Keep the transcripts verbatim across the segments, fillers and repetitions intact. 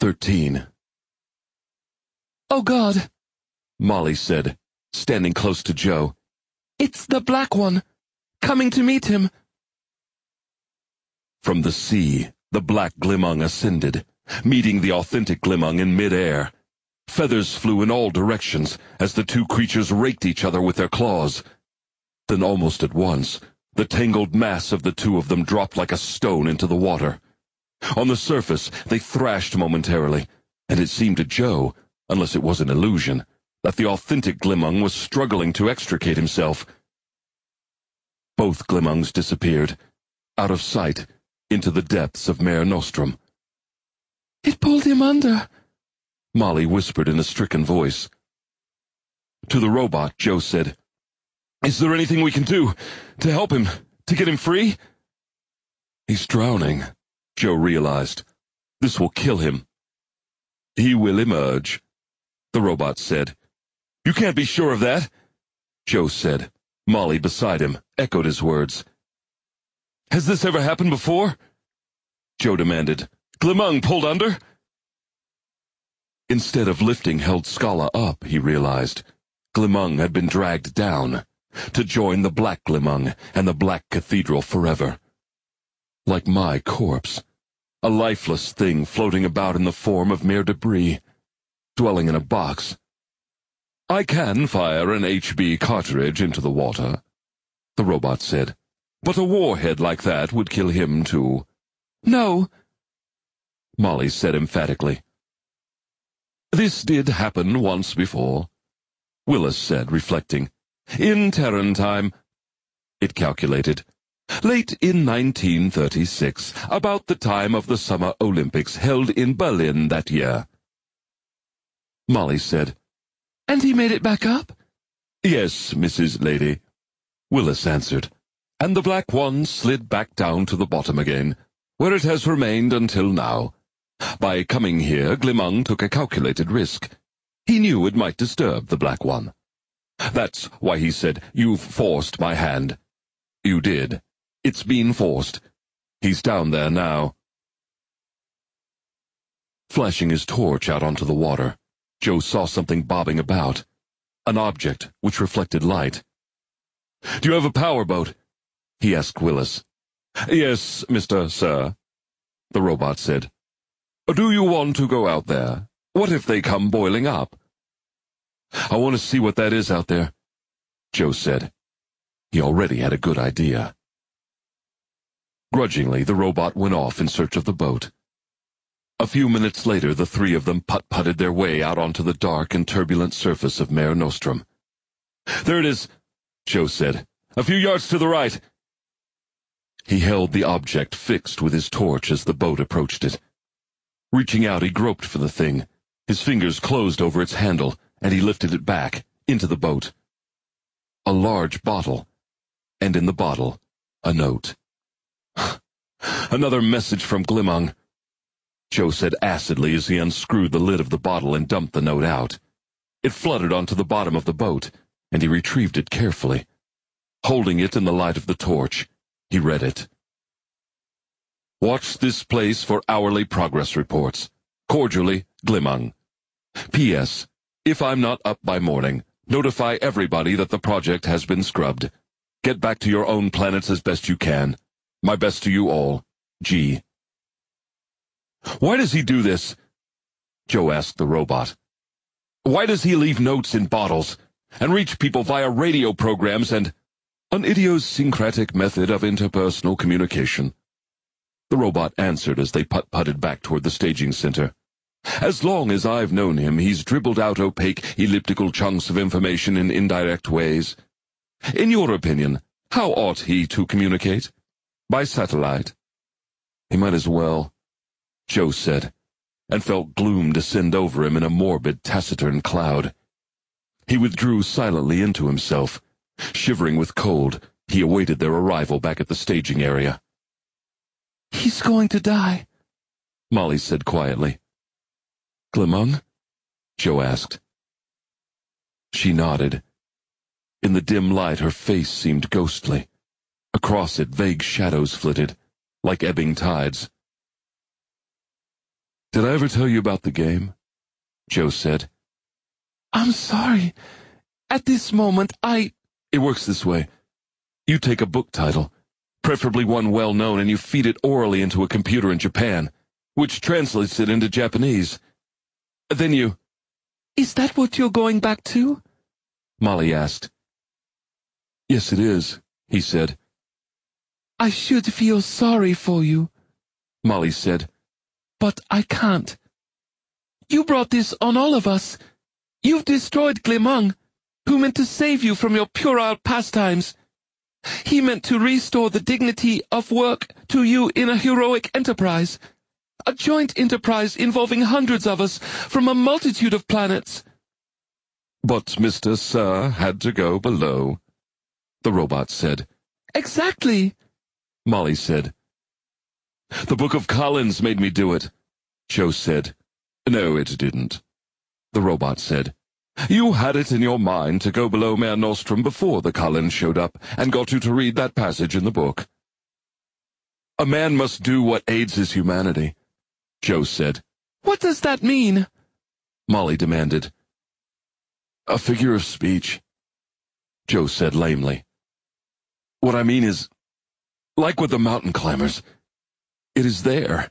Thirteen. "Oh, God," Molly said, standing close to Joe. "It's the Black One, coming to meet him." From the sea, the black Glimung ascended, meeting the authentic Glimung in mid-air. Feathers flew in all directions as the two creatures raked each other with their claws. Then almost at once, the tangled mass of the two of them dropped like a stone into the water. On the surface, they thrashed momentarily, and it seemed to Joe, unless it was an illusion, that the authentic Glimung was struggling to extricate himself. Both Glimungs disappeared, out of sight, into the depths of Mare Nostrum. "It pulled him under," Molly whispered in a stricken voice. To the robot, Joe said, "Is there anything we can do to help him, to get him free?" "He's drowning," Joe realized. "This will kill him." "He will emerge," the robot said. "You can't be sure of that," Joe said. Molly, beside him, echoed his words. "Has this ever happened before?" Joe demanded. "Glimung pulled under?" Instead of lifting Held Skala up, he realized, Glimung had been dragged down, to join the Black Glimung and the Black Cathedral forever. Like my corpse, a lifeless thing floating about in the form of mere debris, dwelling in a box. "I can fire an H B cartridge into the water," the robot said, "but a warhead like that would kill him too." "No," Molly said emphatically. "This did happen once before," Willis said, reflecting. "In Terran time," it calculated, "late in nineteen thirty-six, about the time of the Summer Olympics held in Berlin that year." Molly said, "And he made it back up?" "Yes, Missus Lady," Willis answered, "and the Black One slid back down to the bottom again, where it has remained until now. By coming here, Glimung took a calculated risk. He knew it might disturb the Black One. That's why he said, 'You've forced my hand.' You did. It's been forced. He's down there now." Flashing his torch out onto the water, Joe saw something bobbing about, an object which reflected light. "Do you have a powerboat?" he asked Willis. "Yes, Mister Sir," the robot said. "Do you want to go out there? What if they come boiling up?" "I want to see what that is out there," Joe said. He already had a good idea. Grudgingly, the robot went off in search of the boat. A few minutes later, the three of them putt-putted their way out onto the dark and turbulent surface of Mare Nostrum. "There it is," Joe said. "A few yards to the right." He held the object fixed with his torch as the boat approached it. Reaching out, he groped for the thing. His fingers closed over its handle, and he lifted it back, into the boat. A large bottle, and in the bottle, a note. "Another message from Glimung," Joe said acidly as he unscrewed the lid of the bottle and dumped the note out. It fluttered onto the bottom of the boat, and he retrieved it carefully. Holding it in the light of the torch, he read it. "Watch this place for hourly progress reports. Cordially, Glimung. P S. If I'm not up by morning, notify everybody that the project has been scrubbed. Get back to your own planets as best you can. My best to you all. G." "Why does he do this?" Joe asked the robot. "Why does he leave notes in bottles, and reach people via radio programs and—" "An idiosyncratic method of interpersonal communication," the robot answered as they putt-putted back toward the staging center. "As long as I've known him, he's dribbled out opaque, elliptical chunks of information in indirect ways. In your opinion, how ought he to communicate? By satellite?" "He might as well," Joe said, and felt gloom descend over him in a morbid, taciturn cloud. He withdrew silently into himself. Shivering with cold, he awaited their arrival back at the staging area. "He's going to die," Molly said quietly. "Glimung?" Joe asked. She nodded. In the dim light, her face seemed ghostly. Across it, vague shadows flitted, like ebbing tides. Did I ever tell you about the game? Joe said. I'm sorry. At this moment, I... It works this way. You take a book title, preferably one well-known, and you feed it orally into a computer in Japan, which translates it into Japanese. Then you... Is that what you're going back to? Molly asked. Yes, it is, he said. I should feel sorry for you, Molly said. But I can't. You brought this on all of us. You've destroyed Glimung, who meant to save you from your puerile pastimes. He meant to restore the dignity of work to you in a heroic enterprise. A joint enterprise involving hundreds of us from a multitude of planets. But Mister Sir had to go below, the robot said. Exactly, Molly said. The Book of Collins made me do it, Joe said. No, it didn't, the robot said. You had it in your mind to go below Mare Nostrum before the Collins showed up and got you to read that passage in the book. A man must do what aids his humanity, Joe said. What does that mean? Molly demanded. A figure of speech, Joe said lamely. What I mean is, like with the mountain climbers, it is there.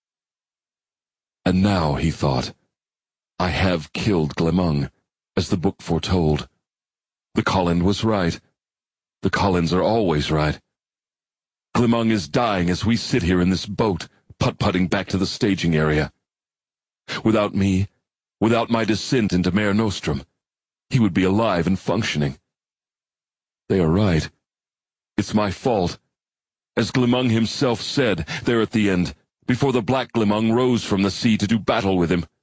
And now, he thought, I have killed Glimung, as the book foretold. The Collin was right. The Collins are always right. Glimung is dying as we sit here in this boat, putt-putting back to the staging area. Without me, without my descent into Mare Nostrum, he would be alive and functioning. They are right. It's my fault. As Glimung himself said, there at the end, before the Black Glimung rose from the sea to do battle with him.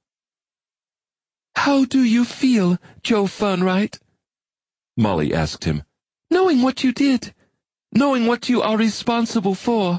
How do you feel, Joe Fernright? Molly asked him. Knowing what you did, knowing what you are responsible for.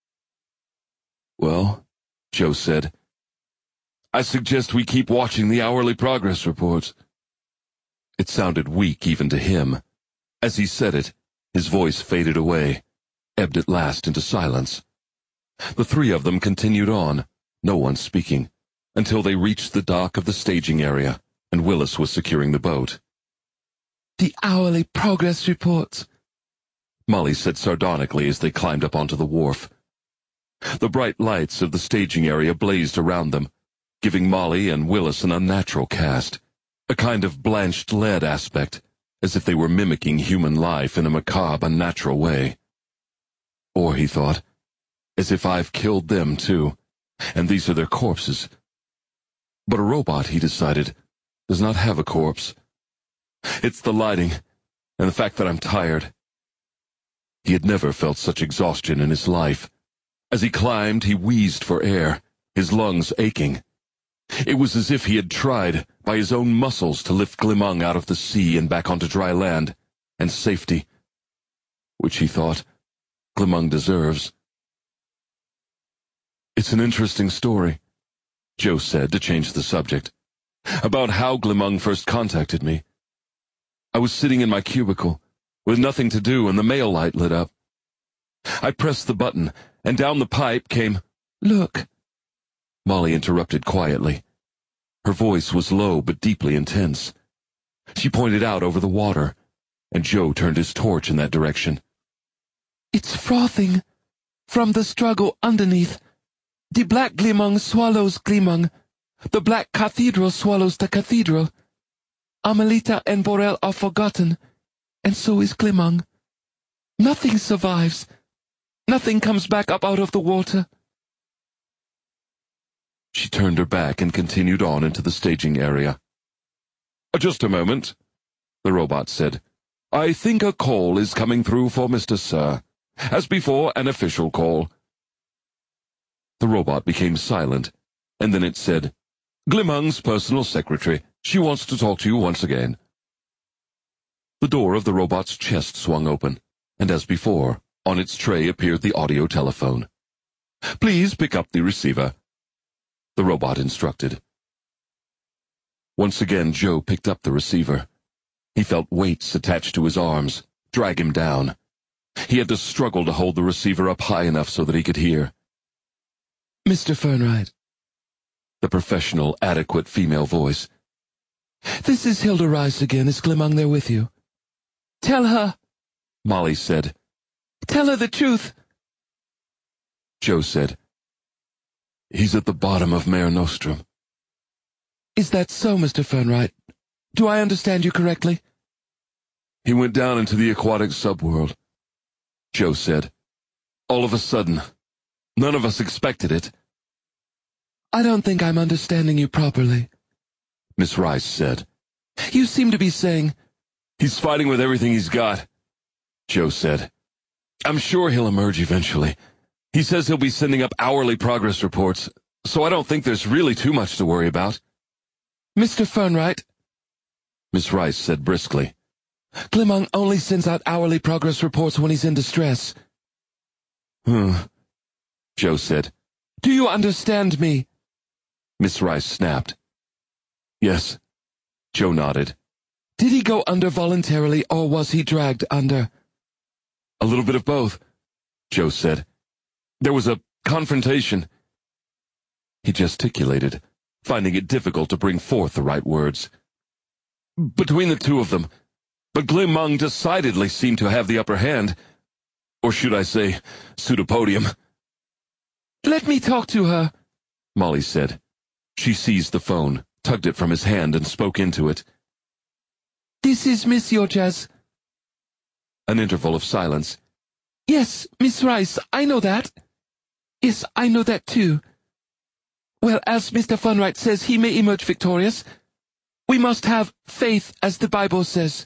Well, Joe said, I suggest we keep watching the hourly progress reports. It sounded weak even to him. As he said it, his voice faded away, ebbed at last into silence. The three of them continued on, no one speaking, until they reached the dock of the staging area, and Willis was securing the boat. The hourly progress reports, Molly said sardonically as they climbed up onto the wharf. The bright lights of the staging area blazed around them, giving Molly and Willis an unnatural cast, a kind of blanched lead aspect, as if they were mimicking human life in a macabre, unnatural way. Or, he thought, as if I've killed them too, and these are their corpses. But a robot, he decided, does not have a corpse. It's the lighting, and the fact that I'm tired. He had never felt such exhaustion in his life. As he climbed, he wheezed for air, his lungs aching. It was as if he had tried, by his own muscles, to lift Glimung out of the sea and back onto dry land, and safety, which he thought Glimung deserves. It's an interesting story, Joe said to change the subject, about how Glimung first contacted me. I was sitting in my cubicle, with nothing to do, and the mail light lit up. I pressed the button, and down the pipe came, Look, Molly interrupted quietly. Her voice was low but deeply intense. She pointed out over the water, and Joe turned his torch in that direction. It's frothing. From the struggle underneath. The Black Glimung swallows Glimung. The Black Cathedral swallows the cathedral. Amelita and Borel are forgotten, and so is Glimung. Nothing survives. Nothing comes back up out of the water. She turned her back and continued on into the staging area. Just a moment, the robot said. I think a call is coming through for Mister Sir. As before, an official call. The robot became silent, and then it said, Glimung's personal secretary. She wants to talk to you once again. The door of the robot's chest swung open, and as before, on its tray appeared the audio telephone. Please pick up the receiver, the robot instructed. Once again, Joe picked up the receiver. He felt weights attached to his arms, drag him down. He had to struggle to hold the receiver up high enough so that he could hear. Mister Fernright. the professional, adequate female voice. This is Hilda Rice again. Is Glimung there with you? Tell her, Molly said. Tell her the truth. Joe said, He's at the bottom of Mare Nostrum. Is that so, Mister Fernwright? Do I understand you correctly? He went down into the aquatic subworld, Joe said. All of a sudden. None of us expected it. I don't think I'm understanding you properly, Miss Rice said. You seem to be saying, He's fighting with everything he's got, Joe said. I'm sure he'll emerge eventually. He says he'll be sending up hourly progress reports, so I don't think there's really too much to worry about. Mister Fernwright, Miss Rice said briskly. Glimung only sends out hourly progress reports when he's in distress. Hmm, Joe said. Do you understand me? Miss Rice snapped. Yes, Joe nodded. Did he go under voluntarily, or was he dragged under? A little bit of both, Joe said. There was a confrontation. He gesticulated, finding it difficult to bring forth the right words. Between the two of them, but Glimung decidedly seemed to have the upper hand. Or should I say, pseudopodium. Let me talk to her, Molly said. She seized the phone, tugged it from his hand, and spoke into it. This is Miss Yorjas. An interval of silence. Yes, Miss Rice, I know that. Yes, I know that too. Well, as Mister Fernwright says, he may emerge victorious. We must have faith, as the Bible says.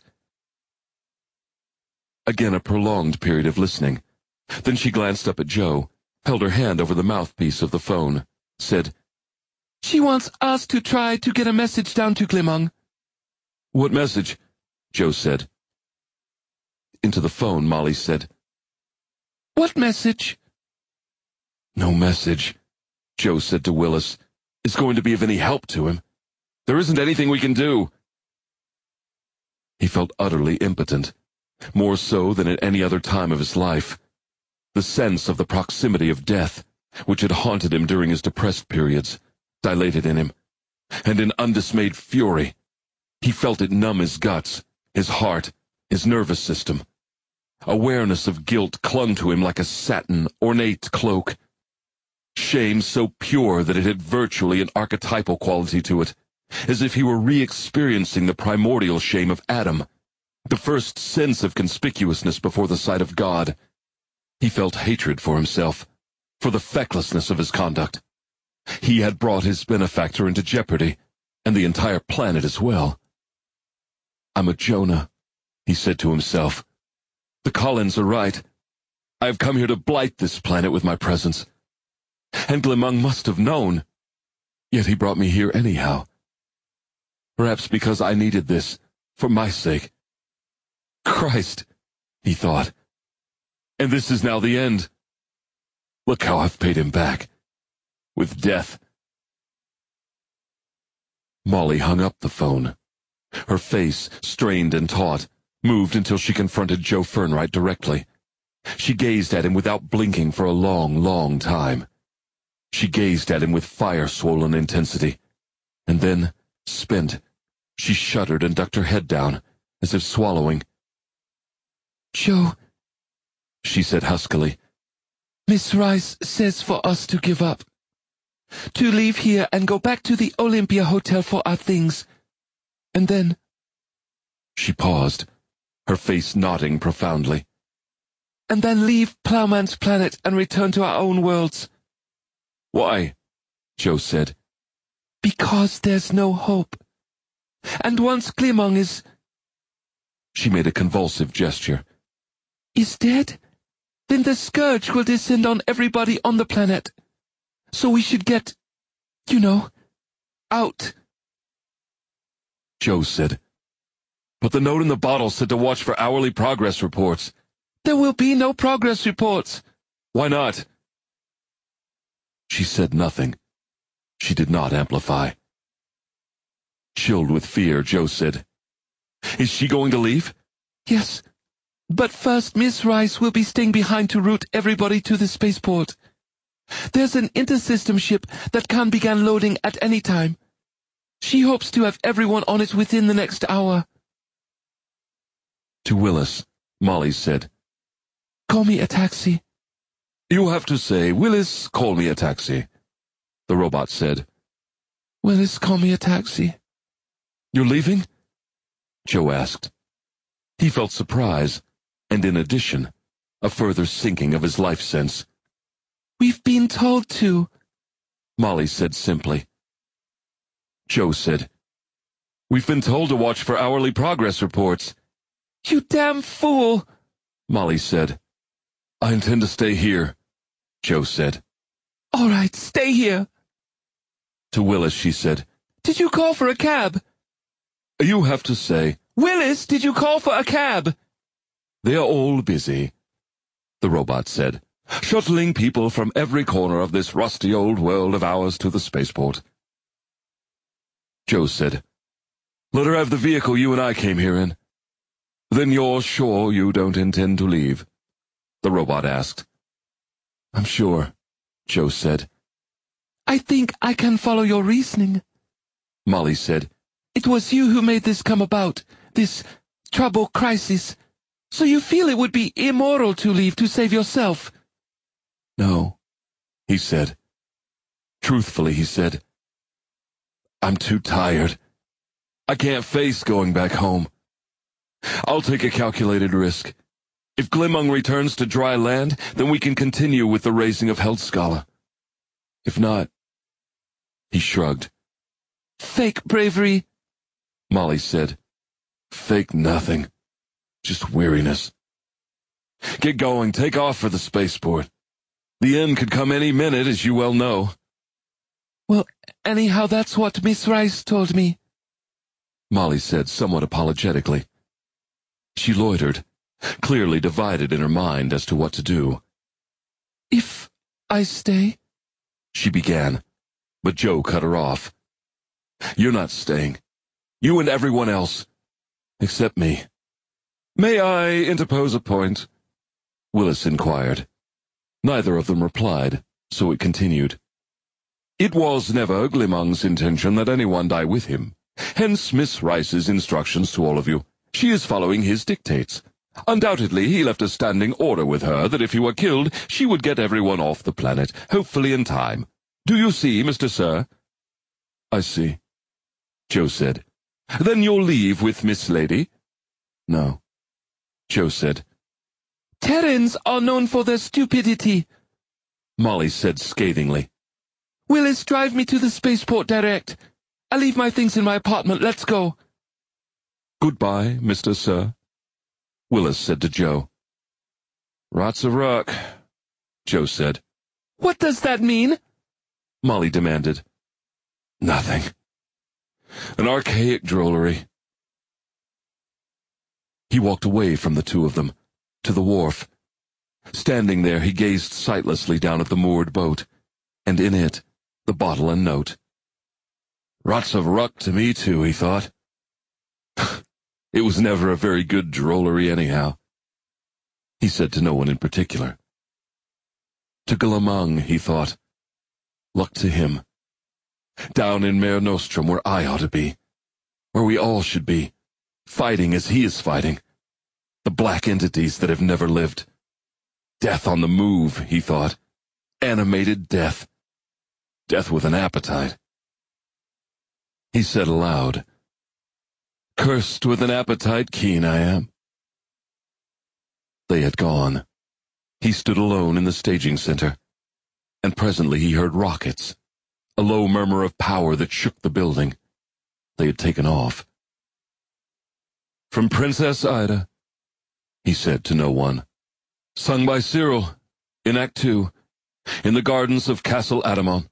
Again a prolonged period of listening. Then she glanced up at Joe, held her hand over the mouthpiece of the phone, said, She wants us to try to get a message down to Glimung. What message? Joe said. Into the phone, Molly said, What message? No message, Joe said to Willis, is going to be of any help to him. There isn't anything we can do. He felt utterly impotent, more so than at any other time of his life. The sense of the proximity of death, which had haunted him during his depressed periods, dilated in him, and in undismayed fury, he felt it numb his guts, his heart, his nervous system. Awareness of guilt clung to him like a satin, ornate cloak. Shame so pure that it had virtually an archetypal quality to it, as if he were re-experiencing the primordial shame of Adam, the first sense of conspicuousness before the sight of God. He felt hatred for himself, for the fecklessness of his conduct. He had brought his benefactor into jeopardy, and the entire planet as well. I'm a Jonah, he said to himself. The Collins are right. I have come here to blight this planet with my presence. And Glimung must have known. Yet he brought me here anyhow. Perhaps because I needed this, for my sake. Christ, he thought. And this is now the end. Look how I've paid him back. With death. Molly hung up the phone. Her face, strained and taut, moved until she confronted Joe Fernwright directly. She gazed at him without blinking for a long, long time. She gazed at him with fire-swollen intensity. And then, spent, she shuddered and ducked her head down, as if swallowing. Joe, she said huskily, Miss Rice says for us to give up. To leave here and go back to the Olympia Hotel for our things. And then... She paused, her face nodding profoundly. And then leave Plowman's planet and return to our own worlds. Why? Joe said. Because there's no hope. And once Glimung is... She made a convulsive gesture. Is dead? Then the scourge will descend on everybody on the planet. So we should get, you know, out. Joe said. But the note in the bottle said to watch for hourly progress reports. There will be no progress reports. Why not? She said nothing. She did not amplify. Chilled with fear, Joe said, Is she going to leave? Yes. But first Miss Rice will be staying behind to route everybody to the spaceport. There's an intersystem ship that can begin loading at any time. She hopes to have everyone on it within the next hour. To Willis, Molly said, Call me a taxi. You have to say, Willis, call me a taxi. The robot said. Willis, call me a taxi. You're leaving? Joe asked. He felt surprise, and in addition, a further sinking of his life sense. We've been told to, Molly said simply. Joe said, We've been told to watch for hourly progress reports. You damn fool, Molly said. I intend to stay here, Joe said. All right, stay here. To Willis, she said, Did you call for a cab? You have to say, Willis, did you call for a cab? They are all busy, the robot said, shuttling people from every corner of this rusty old world of ours to the spaceport. Joe said, Let her have the vehicle you and I came here in. Then you're sure you don't intend to leave? The robot asked. I'm sure, Joe said. I think I can follow your reasoning, Molly said. It was you who made this come about, this trouble crisis. So you feel it would be immoral to leave to save yourself? No, he said. Truthfully, he said. I'm too tired. I can't face going back home. I'll take a calculated risk. If Glimung returns to dry land, then we can continue with the raising of Heldskala. If not, he shrugged. Fake bravery, Molly said. Fake nothing. Just weariness. Get going, take off for the spaceport. The end could come any minute, as you well know. Well, anyhow, that's what Miss Rice told me, Molly said somewhat apologetically. She loitered, clearly divided in her mind as to what to do. If I stay? She began, but Joe cut her off. You're not staying. You and everyone else. Except me. May I interpose a point? Willis inquired. Neither of them replied, so it continued. It was never Glimung's intention that anyone die with him. Hence Miss Rice's instructions to all of you. She is following his dictates. Undoubtedly, he left a standing order with her that if he were killed, she would get everyone off the planet, hopefully in time. Do you see, Mister Sir? I see, Joe said. Then you'll leave with Miss Lady? No, Joe said. Terrans are known for their stupidity, Molly said scathingly. Willis, drive me to the spaceport direct. I'll leave my things in my apartment. Let's go. Goodbye, Mister Sir, Willis said to Joe. Rots of ruck, Joe said. What does that mean? Molly demanded. Nothing. An archaic drollery. He walked away from the two of them, to the wharf. Standing there, he gazed sightlessly down at the moored boat, and in it, the bottle and note. Rots of ruck to me, too, he thought. It was never a very good drollery anyhow. He said to no one in particular. To Glimung, he thought. Luck to him. Down in Mare Nostrum where I ought to be. Where we all should be. Fighting as he is fighting. The black entities that have never lived. Death on the move, he thought. Animated death. Death with an appetite. He said aloud, Cursed with an appetite keen I am. They had gone. He stood alone in the staging center, and presently he heard rockets, a low murmur of power that shook the building. They had taken off. From Princess Ida, he said to no one. Sung by Cyril, in Act Two, in the gardens of Castle Adamon.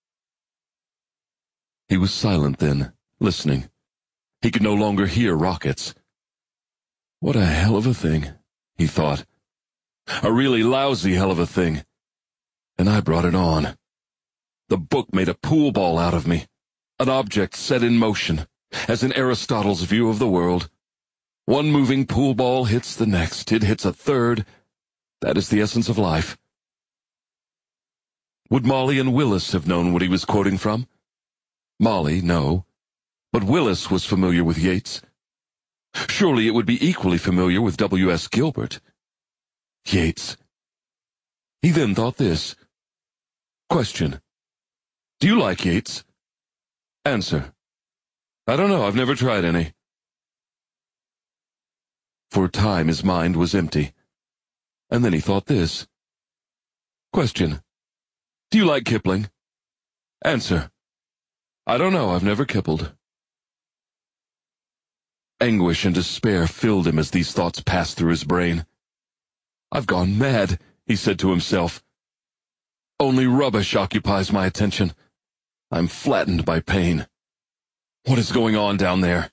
He was silent then, listening. He could no longer hear rockets. What a hell of a thing, he thought. A really lousy hell of a thing. And I brought it on. The book made a pool ball out of me, an object set in motion, as in Aristotle's view of the world. One moving pool ball hits the next, it hits a third. That is the essence of life. Would Molly and Willis have known what he was quoting from? Molly, no. But Willis was familiar with Yeats. Surely it would be equally familiar with W S Gilbert. Yeats. He then thought this. Question. Do you like Yeats? Answer. I don't know, I've never tried any. For a time his mind was empty, and then he thought this. Question. Do you like Kipling? Answer. I don't know, I've never kippled. Anguish and despair filled him as these thoughts passed through his brain. I've gone mad, he said to himself. Only rubbish occupies my attention. I'm flattened by pain. What is going on down there?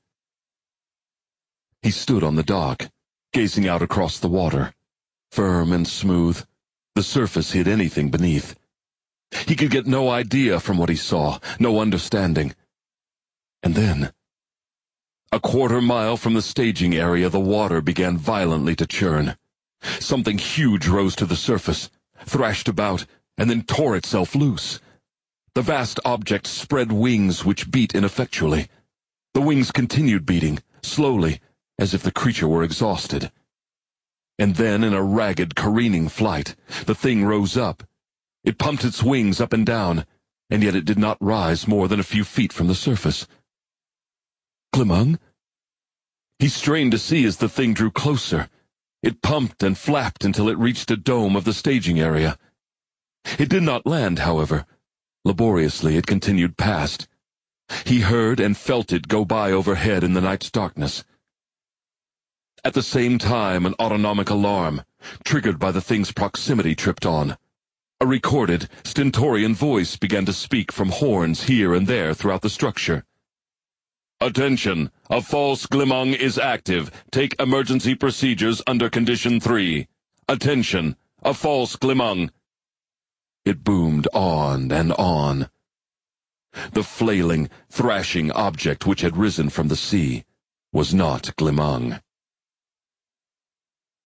He stood on the dock, gazing out across the water. Firm and smooth, the surface hid anything beneath. He could get no idea from what he saw, no understanding. And then, a quarter mile from the staging area, the water began violently to churn. Something huge rose to the surface, thrashed about, and then tore itself loose. The vast object spread wings which beat ineffectually. The wings continued beating, slowly, as if the creature were exhausted. And then, in a ragged, careening flight, the thing rose up. It pumped its wings up and down, and yet it did not rise more than a few feet from the surface. Glimung? He strained to see as the thing drew closer. It pumped and flapped until it reached a dome of the staging area. It did not land, however. Laboriously it continued past. He heard and felt it go by overhead in the night's darkness. At the same time, an autonomic alarm, triggered by the thing's proximity, tripped on. A recorded, stentorian voice began to speak from horns here and there throughout the structure. Attention! A false Glimung is active. Take emergency procedures under Condition three. Attention! A false Glimung. It boomed on and on. The flailing, thrashing object which had risen from the sea was not Glimung.